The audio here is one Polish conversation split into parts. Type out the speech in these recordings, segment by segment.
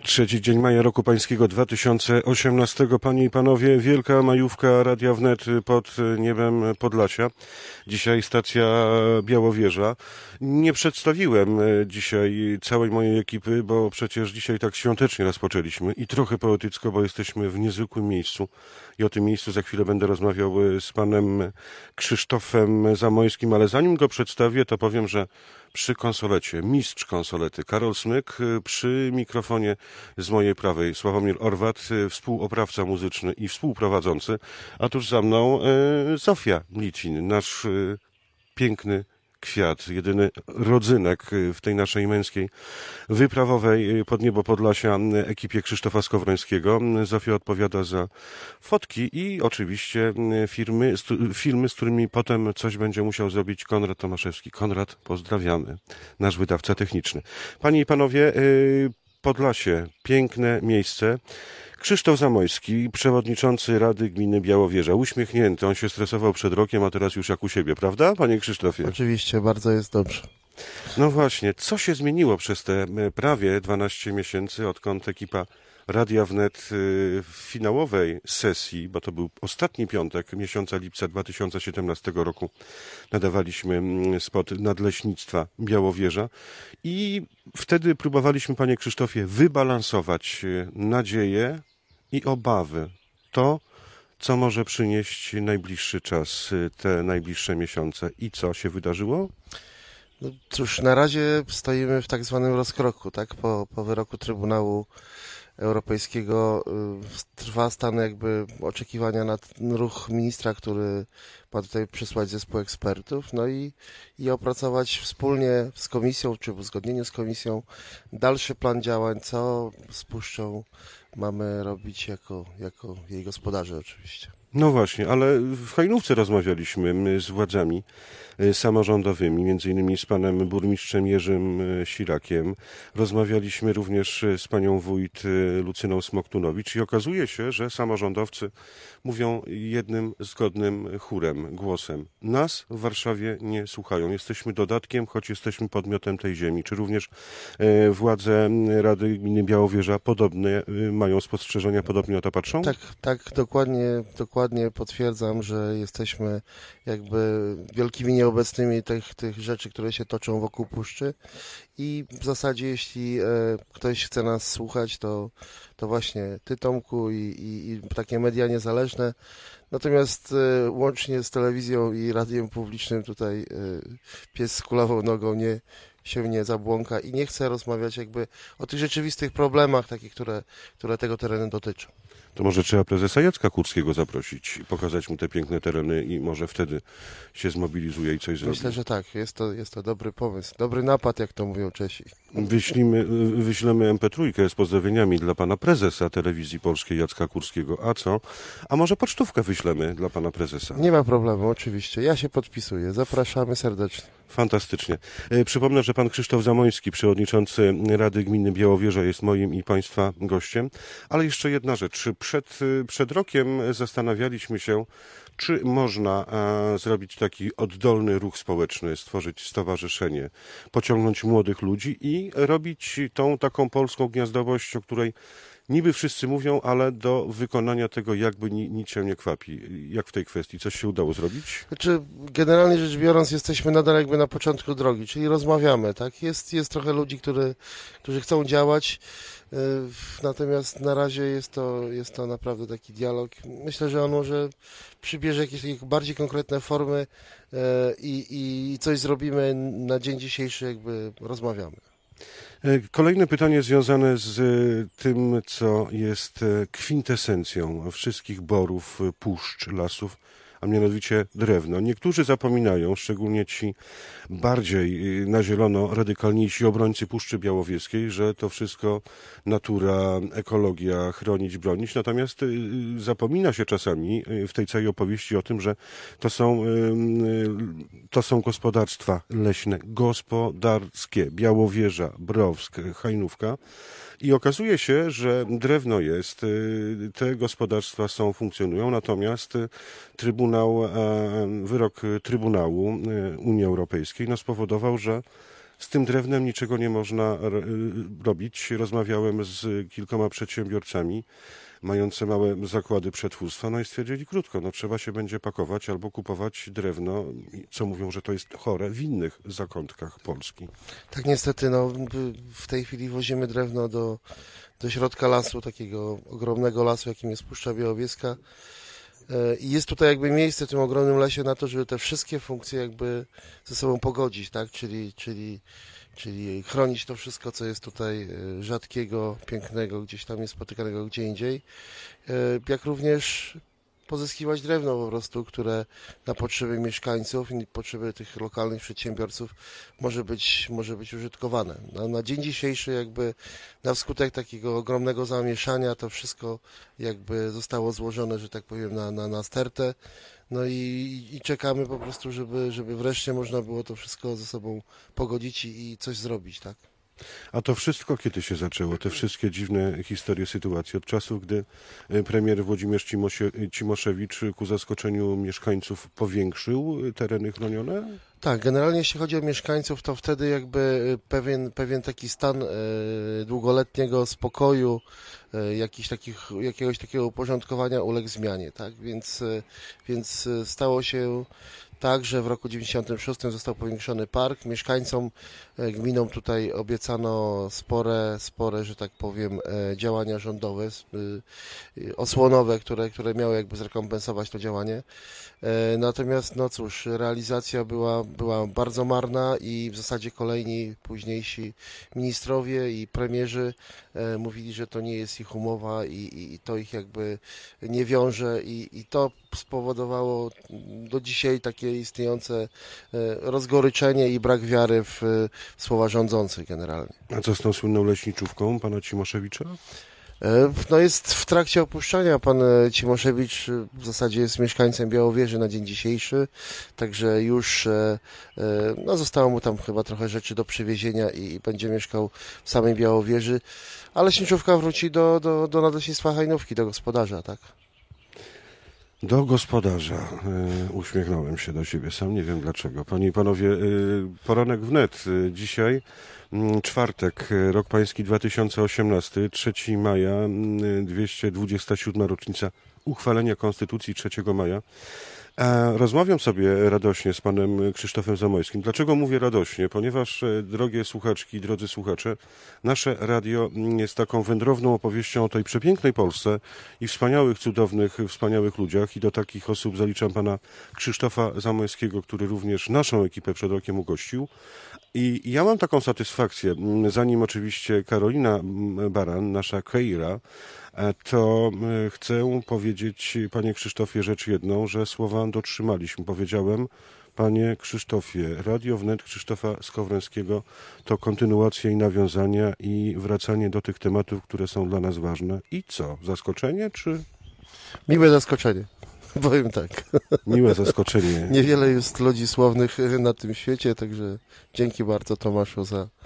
Trzeci dzień maja roku pańskiego 2018. Panie i panowie, wielka majówka Radia Wnet pod niebem Podlasia. Dzisiaj stacja Białowieża. Nie przedstawiłem dzisiaj całej mojej ekipy, bo przecież dzisiaj tak świątecznie rozpoczęliśmy i trochę poetycko, bo jesteśmy w niezwykłym miejscu. I o tym miejscu za chwilę będę rozmawiał z panem Krzysztofem Zamojskim, ale zanim go przedstawię, to powiem, że przy konsolecie, mistrz konsolety Karol Smyk, przy mikrofonie z mojej prawej Sławomir Orwat, współoprawca muzyczny i współprowadzący, a tuż za mną Zofia Licin, nasz piękny kwiat, jedyny rodzynek w tej naszej męskiej, wyprawowej pod niebo Podlasia ekipie Krzysztofa Skowrońskiego. Zofia odpowiada za fotki i oczywiście filmy, z którymi potem coś będzie musiał zrobić Konrad Tomaszewski. Konrad, pozdrawiamy, nasz wydawca techniczny. Panie i panowie, Podlasie, piękne miejsce. Krzysztof Zamojski, przewodniczący Rady Gminy Białowieża, uśmiechnięty, on się stresował przed rokiem, a teraz już jak u siebie, prawda, panie Krzysztofie? Oczywiście, bardzo jest dobrze. No właśnie, co się zmieniło przez te prawie 12 miesięcy, odkąd ekipa Radia Wnet w finałowej sesji, bo to był ostatni piątek miesiąca lipca 2017 roku, nadawaliśmy spot Nadleśnictwa Białowieża i wtedy próbowaliśmy, panie Krzysztofie, wybalansować nadzieje i obawy. To, co może przynieść najbliższy czas, te najbliższe miesiące. I co się wydarzyło? No cóż, na razie stoimy w tak zwanym rozkroku, tak? Po wyroku Trybunału Europejskiego trwa stan jakby oczekiwania na ruch ministra, który ma tutaj przysłać zespół ekspertów, no i opracować wspólnie z komisją, czy w uzgodnieniu z komisją dalszy plan działań, co z puszczą mamy robić jako jej gospodarze oczywiście. No właśnie, ale w Hajnówce rozmawialiśmy z władzami samorządowymi, między innymi z panem burmistrzem Jerzym Sirakiem. Rozmawialiśmy również z panią wójt Lucyną Smoktunowicz i okazuje się, że samorządowcy mówią jednym zgodnym chórem, głosem. Nas w Warszawie nie słuchają. Jesteśmy dodatkiem, choć jesteśmy podmiotem tej ziemi. Czy również władze Rady Gminy Białowieża podobne mają spostrzeżenia, podobnie na to patrzą? Tak, dokładnie potwierdzam, że jesteśmy jakby wielkimi nieobecnymi tych rzeczy, które się toczą wokół puszczy i w zasadzie jeśli ktoś chce nas słuchać, to właśnie ty, Tomku, i takie media niezależne. Natomiast łącznie z telewizją i radiem publicznym tutaj pies z kulawą nogą się nie zabłąka i nie chce rozmawiać jakby o tych rzeczywistych problemach, takich, które tego terenu dotyczą. To może trzeba prezesa Jacka Kurskiego zaprosić i pokazać mu te piękne tereny i może wtedy się zmobilizuje i coś zrobi. Myślę, że tak. Jest to dobry pomysł. Dobry napad, jak to mówią Czesi. Wyślemy MP3 z pozdrowieniami dla pana prezesa Telewizji Polskiej Jacka Kurskiego. A co? A może pocztówkę wyślemy dla pana prezesa? Nie ma problemu, oczywiście. Ja się podpisuję. Zapraszamy serdecznie. Fantastycznie. Przypomnę, że pan Krzysztof Zamojski, przewodniczący Rady Gminy Białowieża, jest moim i państwa gościem. Ale jeszcze jedna rzecz. Przed rokiem zastanawialiśmy się, czy można zrobić taki oddolny ruch społeczny, stworzyć stowarzyszenie, pociągnąć młodych ludzi i robić tą taką polską gniazdowość, o której niby wszyscy mówią, ale do wykonania tego jakby nic się nie kwapi. Jak w tej kwestii? Coś się udało zrobić? Znaczy, generalnie rzecz biorąc, jesteśmy nadal jakby na początku drogi, czyli rozmawiamy, tak? Jest trochę ludzi, którzy chcą działać, natomiast na razie jest to naprawdę taki dialog. Myślę, że on może przybierze jakieś takie bardziej konkretne formy i coś zrobimy. Na dzień dzisiejszy jakby rozmawiamy. Kolejne pytanie związane z tym, co jest kwintesencją wszystkich borów, puszcz, lasów, a mianowicie drewno. Niektórzy zapominają, szczególnie ci bardziej na zielono radykalniejsi obrońcy Puszczy Białowieskiej, że to wszystko natura, ekologia, chronić, bronić. Natomiast zapomina się czasami w tej całej opowieści o tym, że to są gospodarstwa leśne, gospodarskie, Białowieża, Browsk, Hajnówka. I okazuje się, że drewno jest, te gospodarstwa funkcjonują, natomiast wyrok Trybunału Unii Europejskiej spowodował, że Z tym drewnem niczego nie można robić. Rozmawiałem z kilkoma przedsiębiorcami mające małe zakłady przetwórstwa, no i stwierdzili krótko, no trzeba się będzie pakować albo kupować drewno, co mówią, że to jest chore, w innych zakątkach Polski. Tak niestety, no, w tej chwili wozimy drewno do środka lasu, takiego ogromnego lasu, jakim jest Puszcza Białowieska. I jest tutaj jakby miejsce w tym ogromnym lesie na to, żeby te wszystkie funkcje jakby ze sobą pogodzić, tak? Czyli chronić to wszystko, co jest tutaj rzadkiego, pięknego, gdzieś tam jest spotykanego gdzie indziej, jak również pozyskiwać drewno po prostu, które na potrzeby mieszkańców i potrzeby tych lokalnych przedsiębiorców może być użytkowane. Na dzień dzisiejszy jakby na wskutek takiego ogromnego zamieszania to wszystko jakby zostało złożone, że tak powiem, na stertę. No i czekamy po prostu, żeby wreszcie można było to wszystko ze sobą pogodzić i coś zrobić, tak? A to wszystko kiedy się zaczęło? Te wszystkie dziwne historie, sytuacje od czasu, gdy premier Włodzimierz Cimoszewicz ku zaskoczeniu mieszkańców powiększył tereny chronione? Tak, generalnie jeśli chodzi o mieszkańców, to wtedy jakby pewien taki stan długoletniego spokoju, jakiegoś takiego uporządkowania uległ zmianie, tak? Więc stało się tak, że w roku 96 został powiększony park. Mieszkańcom, gminom tutaj obiecano spore, że tak powiem, działania rządowe, osłonowe, które miały jakby zrekompensować to działanie. Natomiast, no cóż, realizacja była bardzo marna i w zasadzie kolejni, późniejsi ministrowie i premierzy mówili, że to nie jest ich umowa i to ich jakby nie wiąże i to spowodowało do dzisiaj takie istniejące rozgoryczenie i brak wiary w słowa rządzących generalnie. A co z tą słynną leśniczówką pana Cimoszewicza? No jest w trakcie opuszczania. Pan Cimoszewicz w zasadzie jest mieszkańcem Białowieży na dzień dzisiejszy, także już no, zostało mu tam chyba trochę rzeczy do przywiezienia i będzie mieszkał w samej Białowieży, ale leśniczówka wróci do Nadleśnictwa Hajnówki, do gospodarza, tak? Do gospodarza. Uśmiechnąłem się do siebie, sam nie wiem dlaczego. Panie i panowie, poranek wnet. Dzisiaj czwartek, rok pański 2018, 3 maja, 227. rocznica uchwalenia Konstytucji 3 maja. Rozmawiam sobie radośnie z panem Krzysztofem Zamojskim. Dlaczego mówię radośnie? Ponieważ, drogie słuchaczki, drodzy słuchacze, nasze radio jest taką wędrowną opowieścią o tej przepięknej Polsce i wspaniałych, cudownych, wspaniałych ludziach. I do takich osób zaliczam pana Krzysztofa Zamojskiego, który również naszą ekipę przed rokiem ugościł. I ja mam taką satysfakcję, zanim oczywiście Karolina Baran, nasza Keira, to chcę powiedzieć, panie Krzysztofie, rzecz jedną, że słowa dotrzymaliśmy. Powiedziałem, panie Krzysztofie, Radio Wnet Krzysztofa Skowrońskiego to kontynuacja i nawiązania i wracanie do tych tematów, które są dla nas ważne. I co? Zaskoczenie czy... Miłe zaskoczenie. Powiem tak. Miłe zaskoczenie. Niewiele jest ludzi słownych na tym świecie, także dzięki bardzo Tomaszu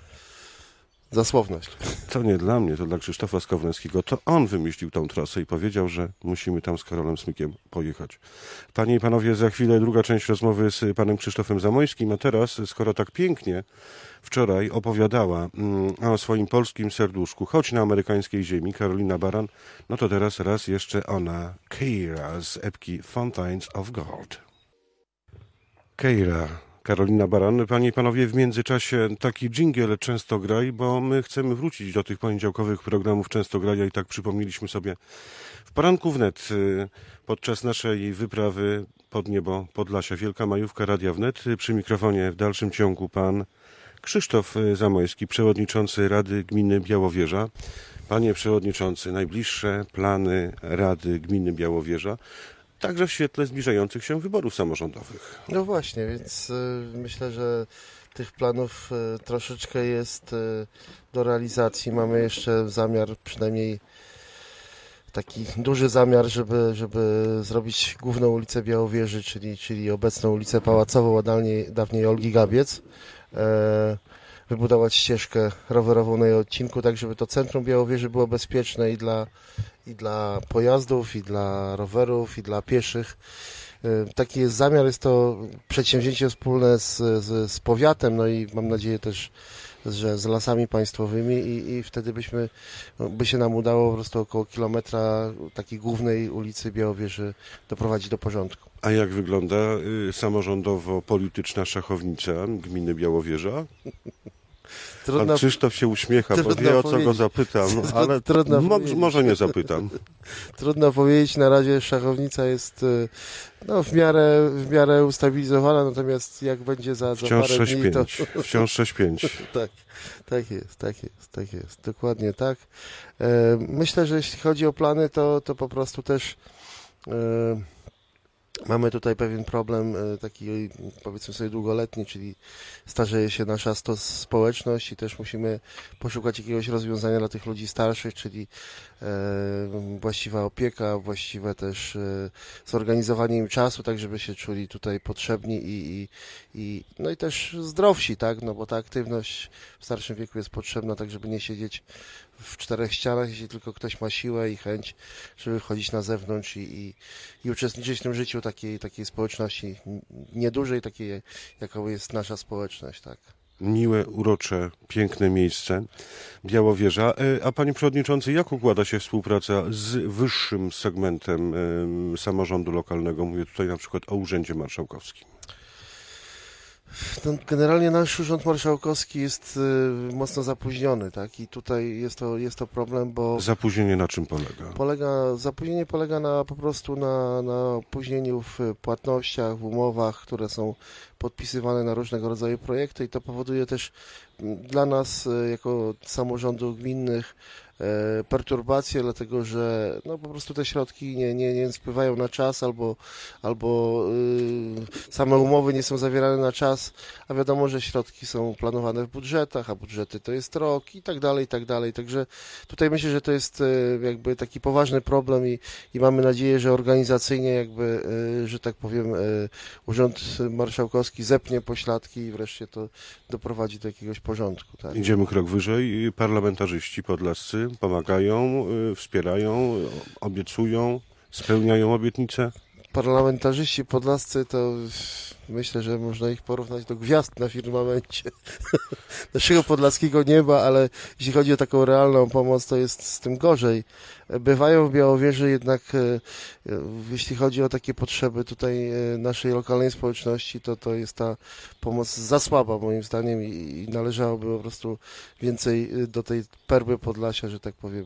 za słowność. To nie dla mnie, to dla Krzysztofa Skowrońskiego. To on wymyślił tą trasę i powiedział, że musimy tam z Karolem Smykiem pojechać. Panie i panowie, za chwilę druga część rozmowy z panem Krzysztofem Zamojskim, a teraz, skoro tak pięknie wczoraj opowiadała o swoim polskim serduszku, choć na amerykańskiej ziemi, Karolina Baran, no to teraz raz jeszcze ona, Keira z epki Fountains of Gold. Keira, Karolina Baran. Panie i panowie, w międzyczasie taki dżingiel Często Graj, bo my chcemy wrócić do tych poniedziałkowych programów Często Graja i tak przypomnieliśmy sobie w poranku wnet podczas naszej wyprawy pod niebo Podlasia. Wielka majówka Radia Wnet. Przy mikrofonie w dalszym ciągu pan Krzysztof Zamojski, przewodniczący Rady Gminy Białowieża. Panie przewodniczący, najbliższe plany Rady Gminy Białowieża, także w świetle zbliżających się wyborów samorządowych. No właśnie, więc myślę, że tych planów troszeczkę jest do realizacji. Mamy jeszcze zamiar, przynajmniej taki duży zamiar, żeby zrobić główną ulicę Białowieży, czyli obecną ulicę Pałacową, a dawniej Olgi Gabiec. Wybudować ścieżkę rowerową na jej odcinku, tak żeby to centrum Białowieży było bezpieczne i dla pojazdów, i dla rowerów, i dla pieszych. taki jest zamiar, jest to przedsięwzięcie wspólne z powiatem, no i mam nadzieję też, że z Lasami Państwowymi i wtedy by się nam udało po prostu około kilometra takiej głównej ulicy Białowieży doprowadzić do porządku. A jak wygląda samorządowo-polityczna szachownica gminy Białowieża? Pan Krzysztof się uśmiecha, bo wie, o co go zapytam, ale może nie zapytam. Trudno powiedzieć, na razie szachownica jest no, w miarę ustabilizowana, natomiast jak będzie za parę dni, to... Wciąż 6-5. Tak jest, dokładnie tak. Myślę, że jeśli chodzi o plany, to po prostu też mamy tutaj pewien problem taki, powiedzmy sobie, długoletni, czyli starzeje się nasza społeczność i też musimy poszukać jakiegoś rozwiązania dla tych ludzi starszych, czyli właściwa opieka, właściwe też zorganizowanie im czasu, tak żeby się czuli tutaj potrzebni no i też zdrowsi, tak, no bo ta aktywność w starszym wieku jest potrzebna, tak żeby nie siedzieć w czterech ścianach, jeśli tylko ktoś ma siłę i chęć, żeby wchodzić na zewnątrz i uczestniczyć w tym życiu takiej społeczności niedużej, takiej jaką jest nasza społeczność, tak. Miłe, urocze, piękne miejsce, Białowieża. A panie przewodniczący, jak układa się współpraca z wyższym segmentem samorządu lokalnego? Mówię tutaj na przykład o Urzędzie Marszałkowskim. No, generalnie nasz Urząd Marszałkowski jest mocno zapóźniony, tak? I tutaj jest to problem, bo... Zapóźnienie na czym polega? Zapóźnienie polega po prostu na opóźnieniu w płatnościach, w umowach, które są podpisywane na różnego rodzaju projekty i to powoduje też dla nas jako samorządów gminnych perturbacje, dlatego że no, po prostu te środki nie spływają na czas albo same umowy nie są zawierane na czas, a wiadomo, że środki są planowane w budżetach, a budżety to jest rok i tak dalej, i tak dalej. Także tutaj myślę, że to jest jakby taki poważny problem i mamy nadzieję, że organizacyjnie jakby, że tak powiem, Urząd Marszałkowski zepnie pośladki i wreszcie to doprowadzi do jakiegoś porządku. Tak? Idziemy krok wyżej. Parlamentarzyści podlascy pomagają, wspierają, obiecują, spełniają obietnice? Parlamentarzyści podlascy to myślę, że można ich porównać do gwiazd na firmamencie naszego podlaskiego nieba, ale jeśli chodzi o taką realną pomoc, to jest z tym gorzej. Bywają w Białowieży jednak, jeśli chodzi o takie potrzeby tutaj naszej lokalnej społeczności, to jest ta pomoc za słaba moim zdaniem i należałoby po prostu więcej do tej perły Podlasia, że tak powiem,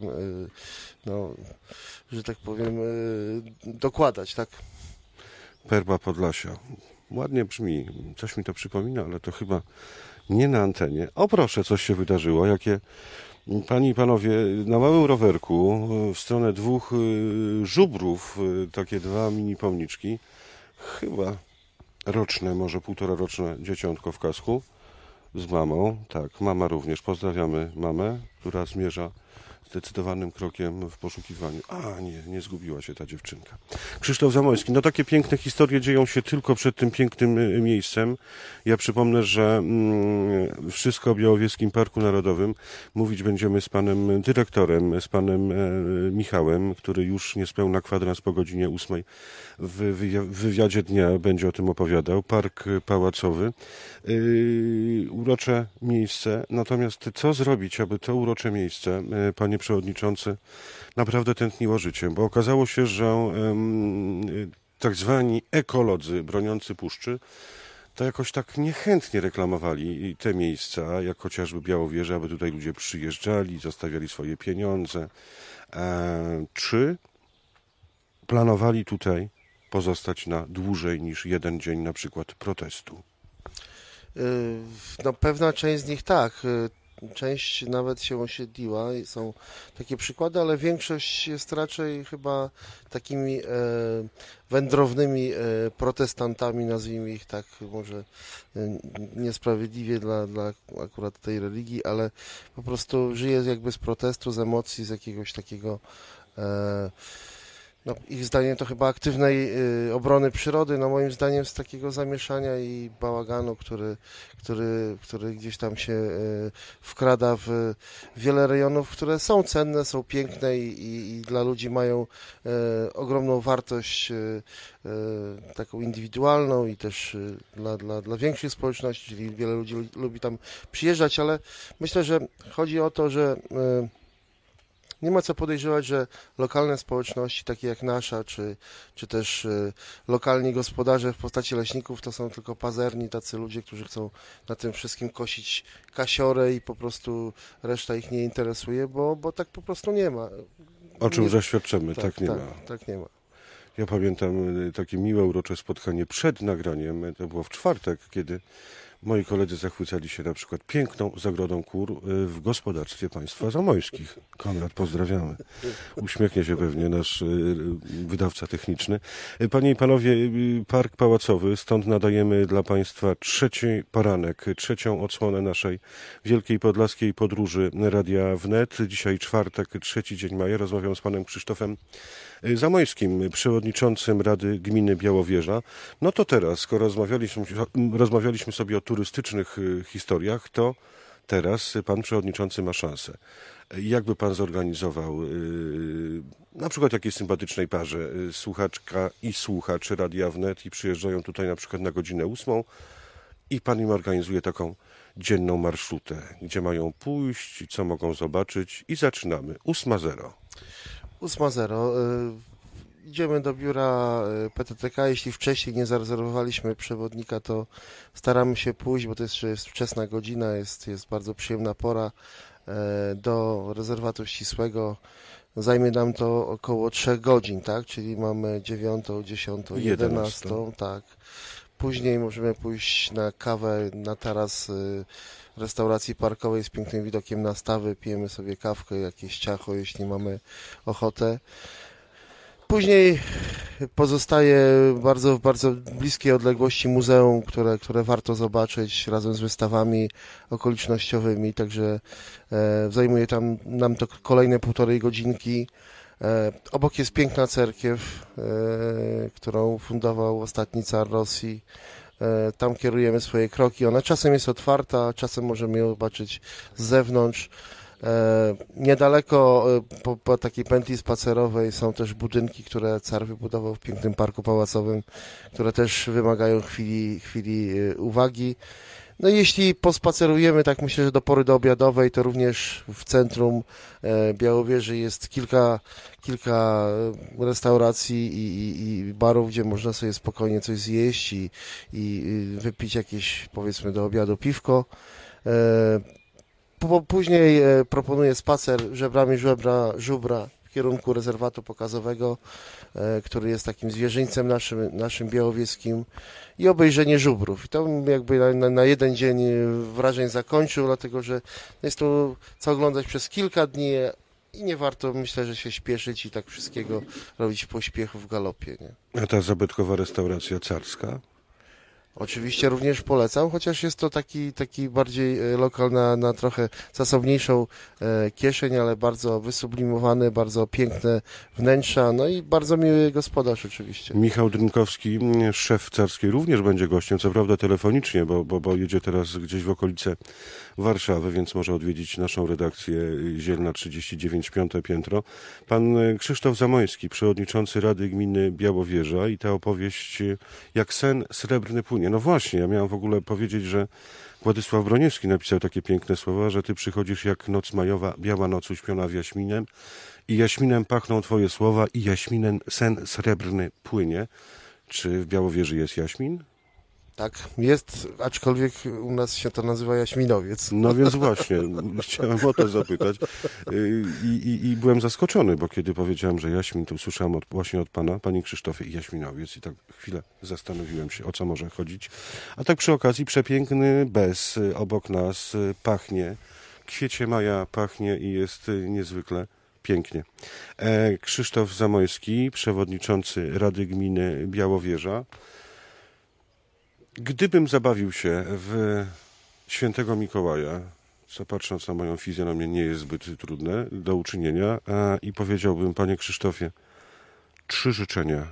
dokładać, tak? Perła Podlasia. Ładnie brzmi. Coś mi to przypomina, ale to chyba nie na antenie. O proszę, coś się wydarzyło. Jakie, panie i panowie, na małym rowerku w stronę dwóch żubrów, takie dwa mini pomniczki, chyba roczne, może półtoraroczne dzieciątko w kasku z mamą. Tak, mama również. Pozdrawiamy mamę, która zmierza zdecydowanym krokiem w poszukiwaniu. A, nie zgubiła się ta dziewczynka. Krzysztof Zamojski. No takie piękne historie dzieją się tylko przed tym pięknym miejscem. Ja przypomnę, że wszystko o Białowieskim Parku Narodowym mówić będziemy z panem dyrektorem, z panem Michałem, który już niespełna kwadrans po godzinie 8 w wywiadzie dnia będzie o tym opowiadał. Park Pałacowy. Urocze miejsce. Natomiast co zrobić, aby to urocze miejsce, panie przewodniczący, naprawdę tętniło życiem? Bo okazało się, że tak zwani ekolodzy broniący puszczy to jakoś tak niechętnie reklamowali te miejsca, jak chociażby Białowieża, aby tutaj ludzie przyjeżdżali, zostawiali swoje pieniądze. Czy planowali tutaj pozostać na dłużej niż jeden dzień na przykład protestu? No pewna część z nich tak. Część nawet się osiedliła i są takie przykłady, ale większość jest raczej chyba takimi wędrownymi protestantami, nazwijmy ich tak, może niesprawiedliwie dla akurat tej religii, ale po prostu żyje jakby z protestu, z emocji, z jakiegoś takiego No, ich zdaniem to chyba aktywnej obrony przyrody, no moim zdaniem z takiego zamieszania i bałaganu, który gdzieś tam się wkrada w wiele rejonów, które są cenne, są piękne i dla ludzi mają ogromną wartość taką indywidualną i też dla większych społeczności, czyli wiele ludzi lubi tam przyjeżdżać, ale myślę, że chodzi o to, że nie ma co podejrzewać, że lokalne społeczności, takie jak nasza, czy też lokalni gospodarze w postaci leśników, to są tylko pazerni, tacy ludzie, którzy chcą na tym wszystkim kosić kasiorę i po prostu reszta ich nie interesuje, bo tak po prostu nie ma. O czym zaświadczymy, tak nie ma. Tak nie ma. Ja pamiętam takie miłe, urocze spotkanie przed nagraniem, to było w czwartek, kiedy moi koledzy zachwycali się na przykład piękną zagrodą kur w gospodarstwie państwa zamojskich. Konrad, pozdrawiamy. Uśmiechnie się pewnie nasz wydawca techniczny. Panie i panowie, Park Pałacowy, stąd nadajemy dla państwa trzeci poranek, trzecią odsłonę naszej wielkiej podlaskiej podróży Radia Wnet. Dzisiaj czwartek, 3 dzień maja. Rozmawiam z panem Krzysztofem Zamojskim, przewodniczącym Rady Gminy Białowieża. No to teraz, skoro rozmawialiśmy sobie o turystycznych historiach, to teraz pan przewodniczący ma szansę. Jakby pan zorganizował na przykład jakiejś sympatycznej parze słuchaczka i słuchacz Radia Wnet i przyjeżdżają tutaj na przykład na godzinę 8 i pan im organizuje taką dzienną marszrutę, gdzie mają pójść, co mogą zobaczyć i zaczynamy. 8:00. 8:00. Idziemy do biura PTTK. Jeśli wcześniej nie zarezerwowaliśmy przewodnika, to staramy się pójść, bo to jest wczesna godzina, jest bardzo przyjemna pora do rezerwatu ścisłego. Zajmie nam to około 3 godzin, tak? Czyli mamy 9, 10, 11, tak. Później możemy pójść na kawę na taras restauracji parkowej z pięknym widokiem na stawy, pijemy sobie kawkę, jakieś ciacho, jeśli mamy ochotę. Później pozostaje w bardzo bliskiej odległości muzeum, które warto zobaczyć razem z wystawami okolicznościowymi, także zajmuje nam to kolejne 1,5 godzinki. Obok jest piękna cerkiew, którą fundował ostatni car Rosji. Tam kierujemy swoje kroki. Ona czasem jest otwarta, czasem możemy ją zobaczyć z zewnątrz. Niedaleko po takiej pętli spacerowej są też budynki, które car wybudował w pięknym parku pałacowym, które też wymagają chwili uwagi. No i jeśli pospacerujemy, tak myślę, że do pory doobiadowej, to również w centrum Białowieży jest kilka restauracji i barów, gdzie można sobie spokojnie coś zjeść i wypić jakieś, powiedzmy, do obiadu piwko. Później proponuję spacer żebrami żubra w kierunku rezerwatu pokazowego, który jest takim zwierzyńcem naszym białowieskim, i obejrzenie żubrów. I to bym jakby na jeden dzień wrażeń zakończył, dlatego że jest to co oglądać przez kilka dni i nie warto, myślę, że się śpieszyć i tak wszystkiego robić w pośpiechu, w galopie. Nie? A ta zabytkowa restauracja carska? Oczywiście również polecam, chociaż jest to taki bardziej lokal na trochę zasobniejszą kieszeń, ale bardzo wysublimowane, bardzo piękne wnętrza, no i bardzo miły gospodarz oczywiście. Michał Drynkowski, szef carskiej, również będzie gościem, co prawda telefonicznie, bo jedzie teraz gdzieś w okolice Warszawy, więc może odwiedzić naszą redakcję Zielna 39, 5. piętro. Pan Krzysztof Zamojski, przewodniczący Rady Gminy Białowieża, i ta opowieść jak sen srebrny płynie. No właśnie, ja miałem w ogóle powiedzieć, że Władysław Broniewski napisał takie piękne słowa, że ty przychodzisz jak noc majowa, biała noc uśpiona w jaśminem i jaśminem pachną twoje słowa i jaśminem sen srebrny płynie. Czy w Białowieży jest jaśmin? Tak, jest, aczkolwiek u nas się to nazywa jaśminowiec. No więc właśnie, chciałem o to zapytać i byłem zaskoczony, bo kiedy powiedziałem, że jaśmin, to usłyszałem właśnie od pana, panie Krzysztofie, jaśminowiec, i tak chwilę zastanowiłem się, o co może chodzić. A tak przy okazji przepiękny bez obok nas pachnie, kwiecie maja pachnie i jest niezwykle pięknie. Krzysztof Zamojski, przewodniczący Rady Gminy Białowieża. Gdybym zabawił się w Świętego Mikołaja, co patrząc na moją fizjonomię nie jest zbyt trudne do uczynienia, i powiedziałbym, panie Krzysztofie, 3 życzenia,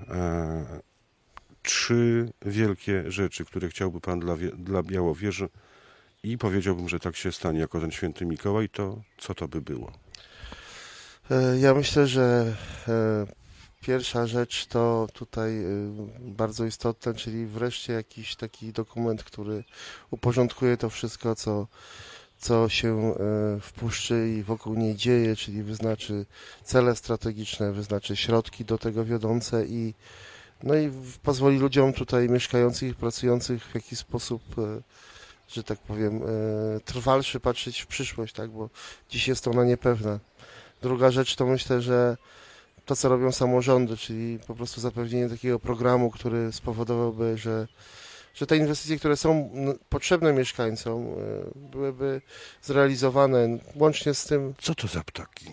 3 wielkie rzeczy, które chciałby pan dla Białowieży i powiedziałbym, że tak się stanie jako ten święty Mikołaj, to co to by było? Ja myślę, że pierwsza rzecz to tutaj bardzo istotna, czyli wreszcie jakiś taki dokument, który uporządkuje to wszystko, co się w puszczy i wokół niej dzieje, czyli wyznaczy cele strategiczne, wyznaczy środki do tego wiodące i pozwoli ludziom tutaj mieszkających i pracujących w jakiś sposób, że tak powiem, trwalszy patrzeć w przyszłość, tak, bo dziś jest ona niepewna. Druga rzecz to myślę, że to, co robią samorządy, czyli po prostu zapewnienie takiego programu, który spowodowałby, że te inwestycje, które są potrzebne mieszkańcom, byłyby zrealizowane łącznie z tym... Co to za ptaki?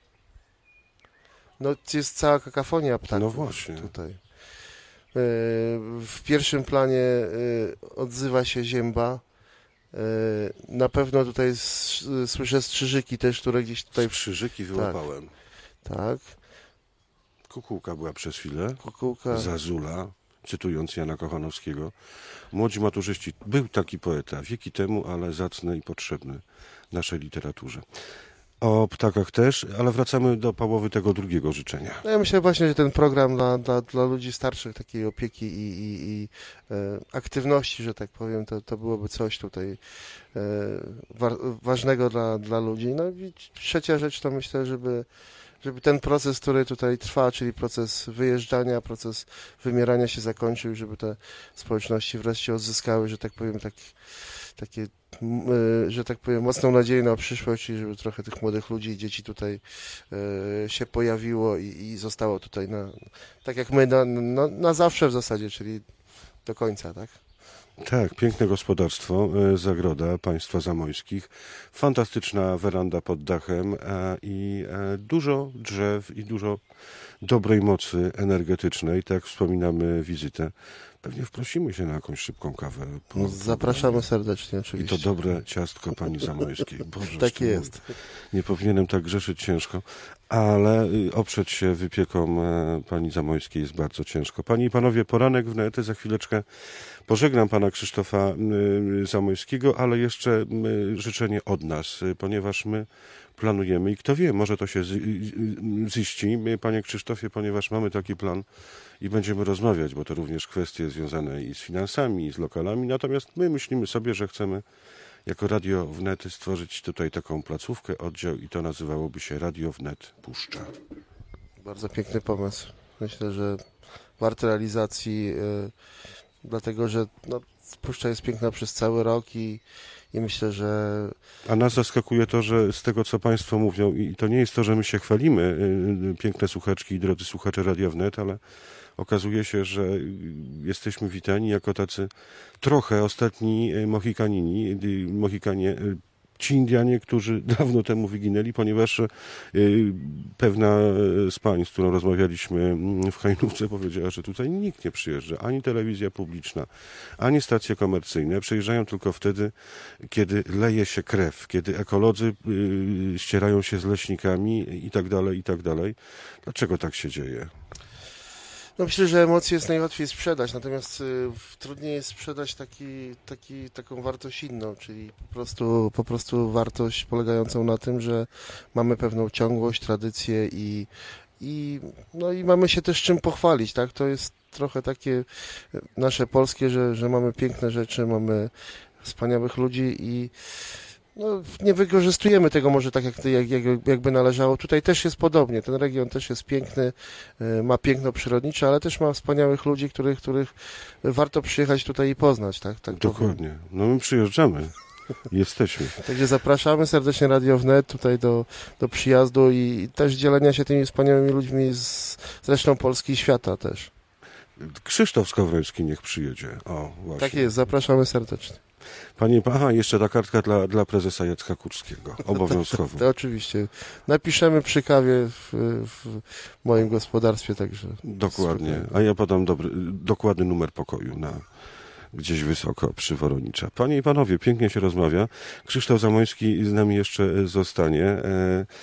No, jest cała kakafonia ptaków. No właśnie. Tutaj. W pierwszym planie odzywa się zięba. Na pewno tutaj słyszę strzyżyki też, które gdzieś tutaj... Strzyżyki wyłapałem. Tak. Kukułka była przez chwilę. Kukułka. Zazula, cytując Jana Kochanowskiego. Młodzi maturzyści. Był taki poeta wieki temu, ale zacny i potrzebny naszej literaturze. O ptakach też, ale wracamy do połowy tego drugiego życzenia. No ja myślę właśnie, że ten program dla ludzi starszych, takiej opieki i aktywności, że tak powiem, to byłoby coś tutaj ważnego dla ludzi. No i trzecia rzecz to myślę, żeby ten proces, który tutaj trwa, czyli proces wyjeżdżania, proces wymierania się zakończył, żeby te społeczności wreszcie odzyskały, że tak powiem, takie, że tak powiem, mocną nadzieję na przyszłość i żeby trochę tych młodych ludzi i dzieci tutaj się pojawiło i zostało tutaj tak jak my na zawsze w zasadzie, czyli do końca, tak? Tak, piękne gospodarstwo, zagroda państwa zamojskich, fantastyczna weranda pod dachem i dużo drzew i dużo dobrej mocy energetycznej. Tak jak wspominamy wizytę. Pewnie wprosimy się na jakąś szybką kawę. Zapraszamy serdecznie oczywiście. I to dobre ciastko pani Zamojskiej. Boże, tak jest. Nie powinienem tak grzeszyć ciężko, ale oprzeć się wypiekom pani Zamojskiej jest bardzo ciężko. Panie i panowie, poranek wnet, za chwileczkę pożegnam pana Krzysztofa Zamojskiego, ale jeszcze życzenie od nas, ponieważ my planujemy i kto wie, może to się ziści, panie Krzysztofie, ponieważ mamy taki plan i będziemy rozmawiać, bo to również kwestie związane i z finansami, i z lokalami, natomiast my myślimy sobie, że chcemy jako Radio Wnet stworzyć tutaj taką placówkę, oddział i to nazywałoby się Radio Wnet Puszcza. Bardzo piękny pomysł. Myślę, że wart realizacji, dlatego że Puszcza jest piękna przez cały rok i myślę, że... A nas zaskakuje to, że z tego, co państwo mówią, i to nie jest to, że my się chwalimy, piękne słuchaczki i drodzy słuchacze Radia Wnet, ale okazuje się, że jesteśmy witani jako tacy trochę ostatni Mohikanie, ci Indianie, którzy dawno temu wyginęli, ponieważ pewna z pań, z którą rozmawialiśmy w Hajnówce, powiedziała, że tutaj nikt nie przyjeżdża, ani telewizja publiczna, ani stacje komercyjne. Przyjeżdżają tylko wtedy, kiedy leje się krew, kiedy ekolodzy ścierają się z leśnikami i tak dalej, i tak dalej. Dlaczego tak się dzieje? No myślę, że emocje jest najłatwiej sprzedać, natomiast trudniej jest sprzedać taką wartość inną, czyli po prostu wartość polegającą na tym, że mamy pewną ciągłość, tradycję i mamy się też czym pochwalić, tak? To jest trochę takie nasze polskie, że mamy piękne rzeczy, mamy wspaniałych ludzi i nie wykorzystujemy tego może tak, jakby należało. Tutaj też jest podobnie. Ten region też jest piękny, ma piękno przyrodnicze, ale też ma wspaniałych ludzi, których warto przyjechać tutaj i poznać. Tak Dokładnie. No my przyjeżdżamy. Jesteśmy. Także zapraszamy serdecznie Radio Wnet tutaj do przyjazdu i też dzielenia się tymi wspaniałymi ludźmi z resztą Polski i świata też. Krzysztof Skowroński niech przyjedzie. O, właśnie. Tak jest, zapraszamy serdecznie. Panie, jeszcze ta kartka dla prezesa Jacka Kurskiego, obowiązkowo. To oczywiście. Napiszemy przy kawie w moim gospodarstwie, także... Dokładnie, a ja podam dokładny numer pokoju gdzieś wysoko przy Woronicza. Panie i panowie, pięknie się rozmawia. Krzysztof Zamojski z nami jeszcze zostanie.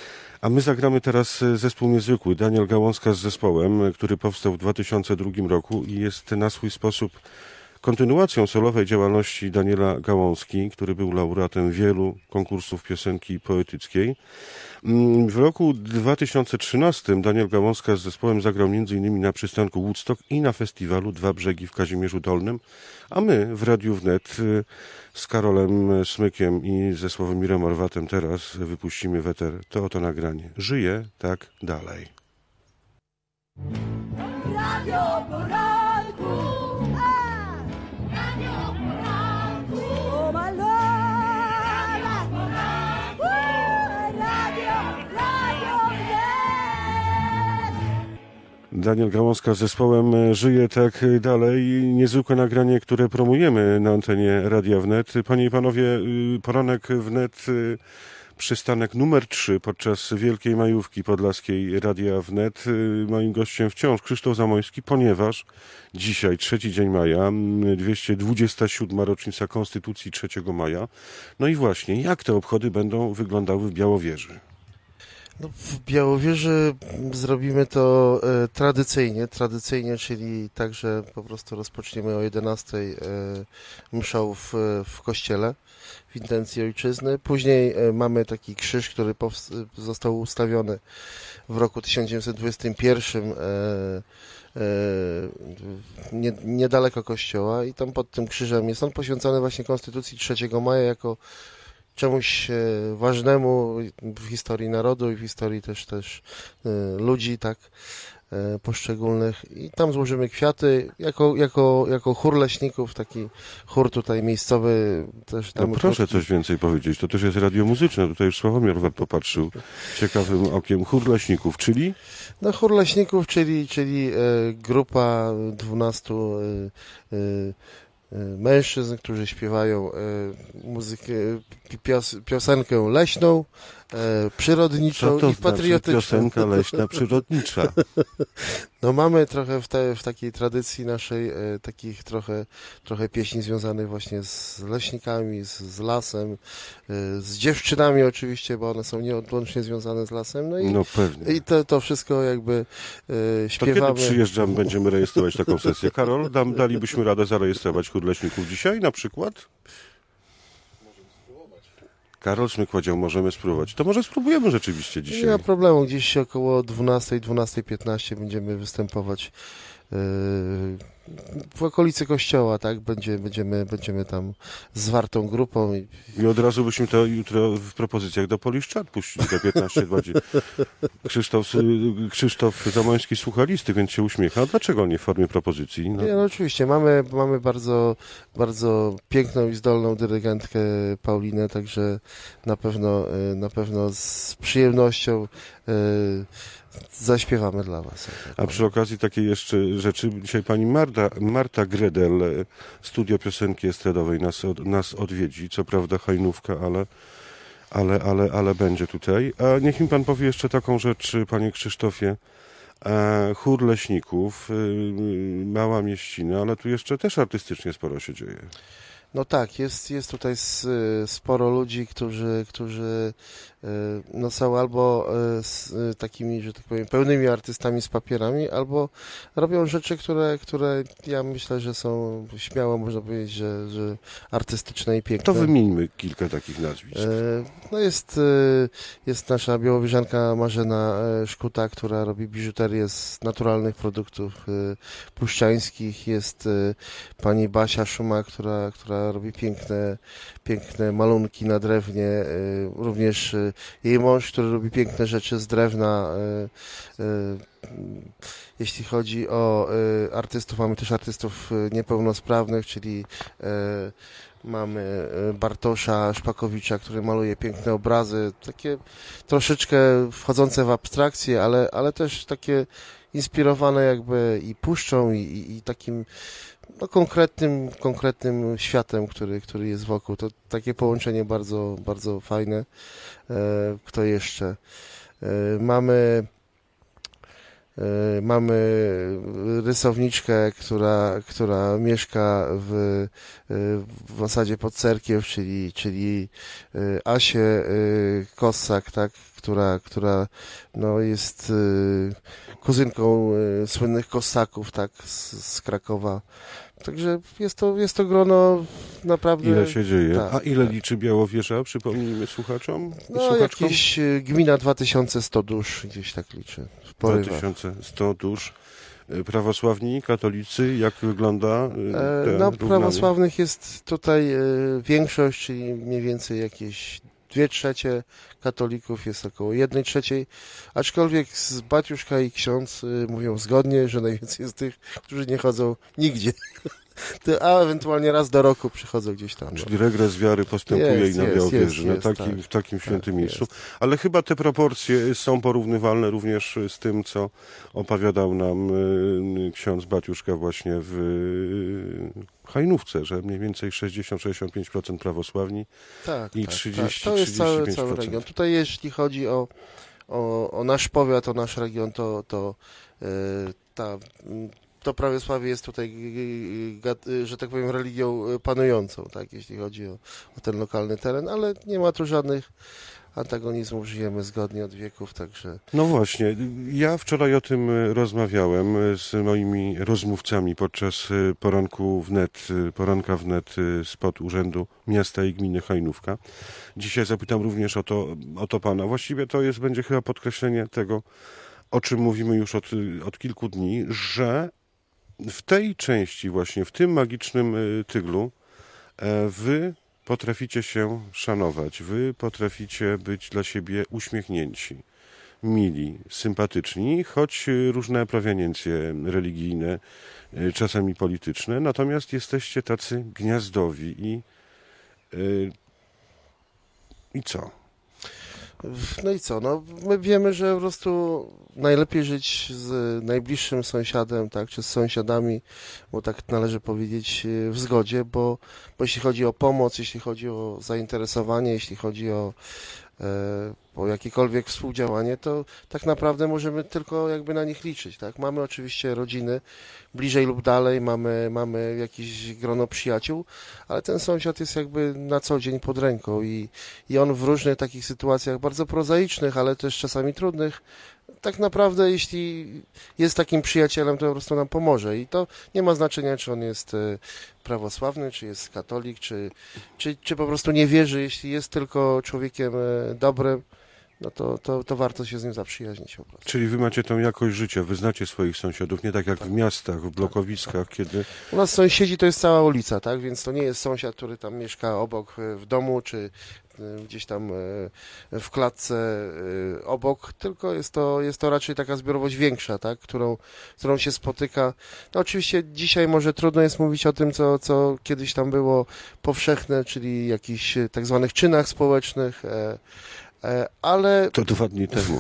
A my zagramy teraz zespół niezwykły, Daniel Gałązka z zespołem, który powstał w 2002 roku i jest na swój sposób kontynuacją solowej działalności Daniela Gałązki, który był laureatem wielu konkursów piosenki poetyckiej. W roku 2013 Daniel Gałązka z zespołem zagrał m.in. na przystanku Woodstock i na festiwalu Dwa Brzegi w Kazimierzu Dolnym, a my w Radiu Wnet z Karolem Smykiem i ze Sławomirem Orwatem teraz wypuścimy w eter to oto nagranie. Żyje tak dalej. Radio poranku, radio poranku, oh my love, radio Wnet. Daniel Gałązka z zespołem żyje tak dalej. Niezwykłe nagranie, które promujemy na antenie Radia Wnet. Panie i panowie, poranek Wnet, przystanek numer 3 podczas Wielkiej Majówki Podlaskiej Radia Wnet. Moim gościem wciąż Krzysztof Zamoyski, ponieważ dzisiaj, 3 dzień maja, 227. rocznica Konstytucji 3 maja. No i właśnie, jak te obchody będą wyglądały w Białowieży? No, w Białowieży zrobimy to tradycyjnie, czyli tak, że po prostu rozpoczniemy o 11 mszą w kościele w intencji ojczyzny. Później mamy taki krzyż, który został ustawiony w roku 1921 niedaleko kościoła i tam pod tym krzyżem jest on poświęcony właśnie Konstytucji 3 maja jako czemuś ważnemu w historii narodu i w historii też ludzi, tak, poszczególnych. I tam złożymy kwiaty jako chór leśników, taki chór tutaj miejscowy też tam. No proszę coś więcej powiedzieć, to też jest radio muzyczne, tutaj już Sławomir Orwat popatrzył ciekawym okiem. Chór leśników, czyli? No chór leśników, czyli grupa 12 mężczyzn, którzy śpiewają piosenkę leśną, przyrodniczą i patriotyczną. Piosenka leśna, przyrodnicza. No mamy trochę w takiej tradycji naszej takich trochę pieśni związanych właśnie z leśnikami, z lasem, z dziewczynami oczywiście, bo one są nieodłącznie związane z lasem. No pewnie. I to wszystko jakby śpiewamy. To kiedy przyjeżdżam, będziemy rejestrować taką sesję? Karol, dalibyśmy radę zarejestrować chór leśników dzisiaj na przykład? Karol Smyk powiedział, możemy spróbować. To może spróbujemy rzeczywiście dzisiaj. Nie ma problemu, gdzieś około 12:15 będziemy występować w okolicy kościoła, tak? Będziemy tam zwartą grupą. I od razu byśmy to jutro w propozycjach do Poliszczat puścili te 15-20. Krzysztof Zamoyski słucha listy, więc się uśmiecha. A dlaczego nie w formie propozycji? No. Nie, no oczywiście, mamy bardzo, bardzo piękną i zdolną dyrygentkę Paulinę, także na pewno z przyjemnością zaśpiewamy dla was. A przy okazji takiej jeszcze rzeczy, dzisiaj pani Marta Gredel, Studio Piosenki Estradowej nas odwiedzi, co prawda hajnówka, ale będzie tutaj. A niech mi pan powie jeszcze taką rzecz, panie Krzysztofie, chór leśników, mała mieścina, ale tu jeszcze też artystycznie sporo się dzieje. No tak, jest tutaj sporo ludzi, którzy no są albo takimi, że tak powiem, pełnymi artystami z papierami, albo robią rzeczy, które ja myślę, że są śmiało, można powiedzieć, że artystyczne i piękne. To wymieńmy kilka takich nazwisk. No jest nasza białowieżanka Marzena Szkuta, która robi biżuterię z naturalnych produktów puszczańskich. Jest pani Basia Szuma, która robi piękne malunki na drewnie. Również jej mąż, który robi piękne rzeczy z drewna. Jeśli chodzi o artystów, mamy też artystów niepełnosprawnych, czyli mamy Bartosza Szpakowicza, który maluje piękne obrazy, takie troszeczkę wchodzące w abstrakcję, ale też takie inspirowane jakby i puszczą, i takim no, konkretnym światem, który jest wokół. To takie połączenie bardzo, bardzo fajne. Kto jeszcze? Mamy rysowniczkę, która mieszka w osadzie pod Cerkiew, czyli Asię Kossak, tak, która no, jest kuzynką słynnych Kosaków, tak, z Krakowa. Także jest to grono naprawdę... Ile się dzieje? Tak, A ile tak. liczy Białowieża? Przypomnijmy słuchaczom. No słuchaczkom. jakieś gmina 2100 dusz gdzieś tak liczy. W porywach. 2100 dusz. Prawosławni, katolicy, jak wygląda te No równanie? prawosławnych jest tutaj większość, czyli mniej więcej jakieś 2/3, katolików jest około 1/3, aczkolwiek z Baciuszka i ksiądz mówią zgodnie, że najwięcej jest tych, którzy nie chodzą nigdzie. A ewentualnie raz do roku przychodzą gdzieś tam. Czyli regres wiary postępuje Jest, i na jest, Białowieży, jest, w takim świętym miejscu. jest. Ale chyba te proporcje są porównywalne również z tym, co opowiadał nam ksiądz Baciuszka właśnie w Hajnówce, że mniej więcej 60-65% prawosławni Tak, i tak, 30-35%. To jest cały region. Tutaj jeśli chodzi o nasz powiat, o nasz region, to prawosławie jest tutaj, że tak powiem, religią panującą, tak, jeśli chodzi o ten lokalny teren, ale nie ma tu żadnych antagonizmów, żyjemy zgodnie od wieków, także... No właśnie, ja wczoraj o tym rozmawiałem z moimi rozmówcami podczas poranka wnet spod Urzędu Miasta i Gminy Hajnówka. Dzisiaj zapytam również o to pana. Właściwie to będzie chyba podkreślenie tego, o czym mówimy już od kilku dni, że w tej części właśnie, w tym magicznym tyglu wy potraficie się szanować, wy potraficie być dla siebie uśmiechnięci, mili, sympatyczni, choć różne proweniencje religijne, czasami polityczne, natomiast jesteście tacy gniazdowi i co? No i co? No, my wiemy, że po prostu najlepiej żyć z najbliższym sąsiadem, tak, czy z sąsiadami, bo tak należy powiedzieć, w zgodzie, bo jeśli chodzi o pomoc, jeśli chodzi o zainteresowanie, jeśli chodzi o jakiekolwiek współdziałanie, to tak naprawdę możemy tylko jakby na nich liczyć, tak? Mamy oczywiście rodziny bliżej lub dalej, mamy jakieś grono przyjaciół, ale ten sąsiad jest jakby na co dzień pod ręką i on w różnych takich sytuacjach bardzo prozaicznych, ale też czasami trudnych, tak naprawdę jeśli jest takim przyjacielem, to po prostu nam pomoże i to nie ma znaczenia, czy on jest prawosławny, czy jest katolik, czy po prostu nie wierzy, jeśli jest tylko człowiekiem dobrym, no to warto się z nim zaprzyjaźnić po prostu. Czyli wy macie tą jakość życia, wy znacie swoich sąsiadów, nie tak jak w miastach, w blokowiskach, kiedy... U nas sąsiedzi to jest cała ulica, tak? Więc to nie jest sąsiad, który tam mieszka obok w domu, czy gdzieś tam w klatce obok, tylko jest to raczej taka zbiorowość większa, tak? Którą się spotyka. No oczywiście dzisiaj może trudno jest mówić o tym, co kiedyś tam było powszechne, czyli jakichś tak zwanych czynach społecznych, ale... To 2 dni temu.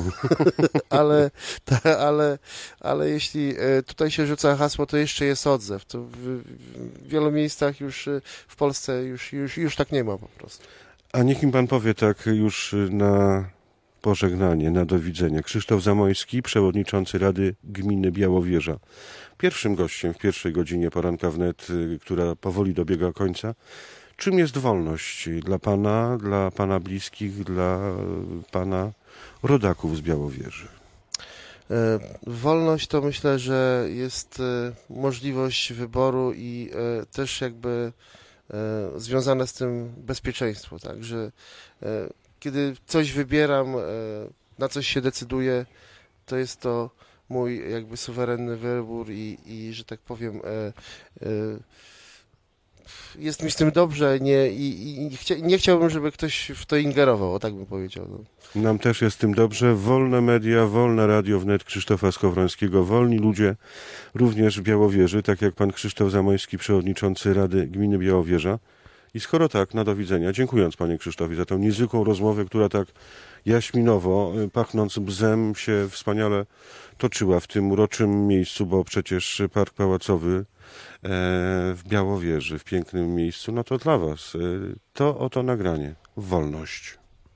ale jeśli tutaj się rzuca hasło, to jeszcze jest odzew. To w wielu miejscach już w Polsce już tak nie ma po prostu. A niech mi pan powie tak już na pożegnanie, na do widzenia. Krzysztof Zamojski, przewodniczący Rady Gminy Białowieża. Pierwszym gościem w pierwszej godzinie poranka wnet, która powoli dobiega końca. Czym jest wolność dla pana bliskich, dla pana rodaków z Białowieży? Wolność to myślę, że jest możliwość wyboru i też jakby związane z tym bezpieczeństwo, tak, że kiedy coś wybieram, na coś się decyduję, to jest to mój jakby suwerenny wybór i że tak powiem jest mi z tym dobrze nie chciałbym, żeby ktoś w to ingerował, o tak bym powiedział. No. Nam też jest z tym dobrze. Wolne media, wolne radio wnet Krzysztofa Skowrońskiego, wolni ludzie również w Białowieży, tak jak pan Krzysztof Zamojski, przewodniczący Rady Gminy Białowieża. I skoro tak, na do widzenia. Dziękując panie Krzysztofie za tę niezwykłą rozmowę, która tak jaśminowo, pachnąc bzem, się wspaniale toczyła w tym uroczym miejscu, bo przecież Park Pałacowy w Białowieży, w pięknym miejscu, no to dla was to oto nagranie. Wolność.